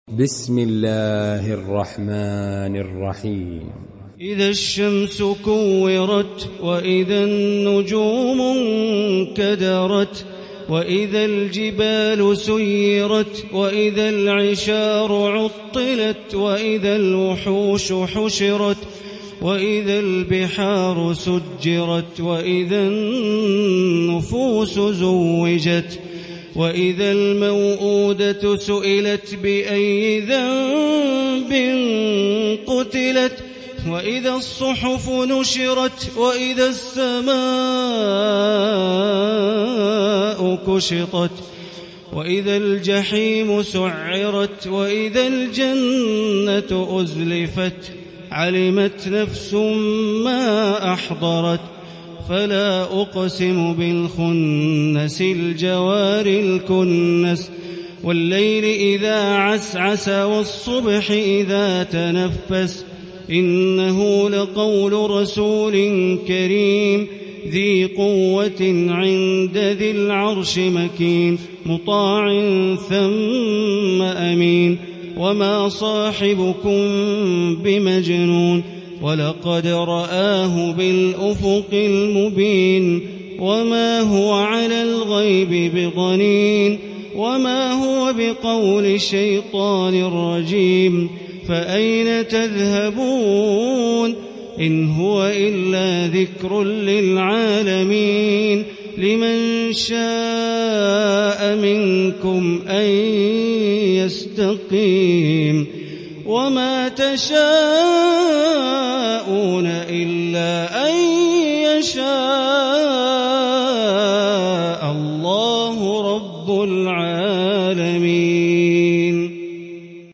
بسم الله الرحمن الرحيم. إذا الشمس كورت وإذا النجوم انكدرت وإذا الجبال سيرت وإذا العشار عطلت وإذا الوحوش حشرت وإذا البحار سجرت وإذا النفوس زوجت وإذا الموءودة سئلت بأي ذنب قتلت وإذا الصحف نشرت وإذا السماء كشطت وإذا الجحيم سعرت وإذا الجنة أزلفت علمت نفس ما أحضرت فلا أقسم بالخنس الجوار الكنس والليل إذا عسعس والصبح إذا تنفس إنه لقول رسول كريم ذي قوة عند ذي العرش مكين مطاع ثم أمين وما صاحبكم بمجنون ولقد رآه بالأفق المبين وما هو على الغيب بضنين وما هو بقول شيطان رجيم فأين تذهبون إن هو إلا ذكر للعالمين لمن شاء منكم أن يستقيم وما تشاءون إلا أن يشاء